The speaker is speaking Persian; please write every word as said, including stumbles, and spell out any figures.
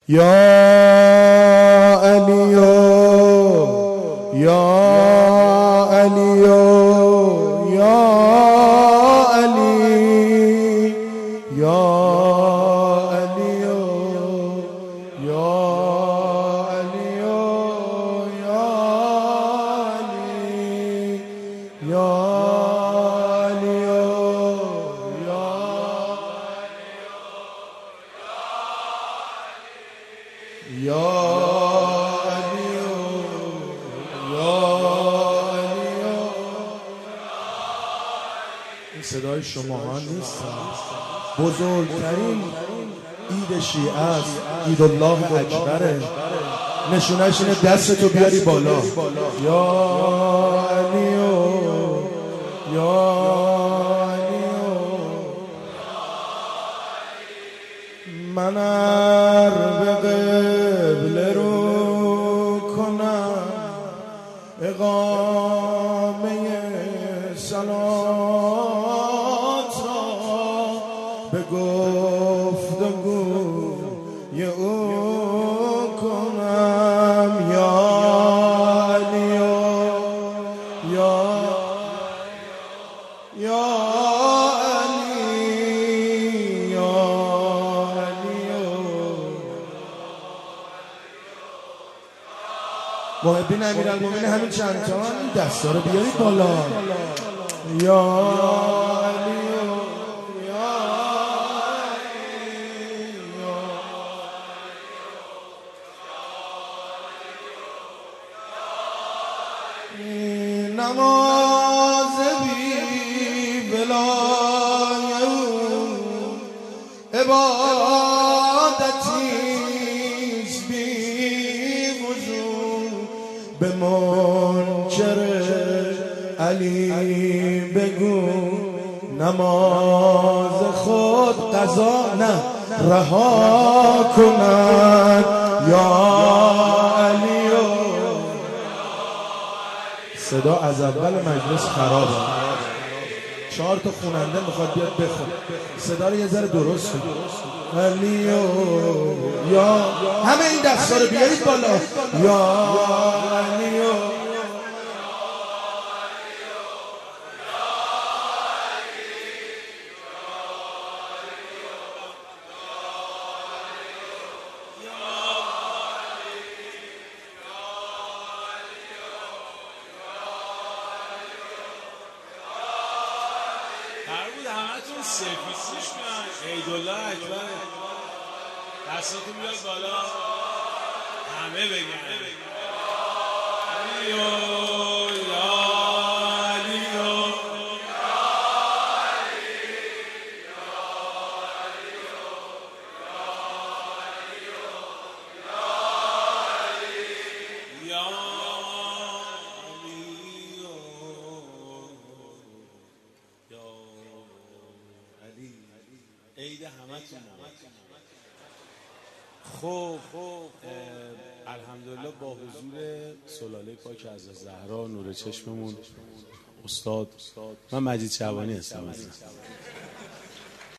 یا علیو یا علیو یا علی یا علیو یا علیو یا علی یا یا علیو یا علیو. این صدای شماها نیست، بزرگترین عید شیعه است، عید الله اکبره. نشونش اینه دستتو بیاری بالا. یا علیو یا علیو. من ار به قبله رو کنم اقامه صلات را به گفتگوی او کنم. یا علیو یا یا محبین امیرالمومنین همین چند تا این دستا رو بیارید بالا. یا علیو یا علیو. نماز بی ولایه عبادتیست بی به منکر علی بگو نماز خود قضا نه رها کند. یا علیو. صدا از اول مجلس خرابه، چهار تا خوننده میخواد بیاد بخون، صدا رو یه ذره درست کن. علیو یا همه این دستا رو بیارید بالا. یا علیو قرار بود همتون سفید پوش بیان. عیدالله اکبر، دستاتون بیاد بالا، همه بگن علیو یا علیو یا علی. عید همتون. خب الحمدلله با حضور سلاله پاک از زهرا نور چشممون استاد، من مجید شعبانی هستم.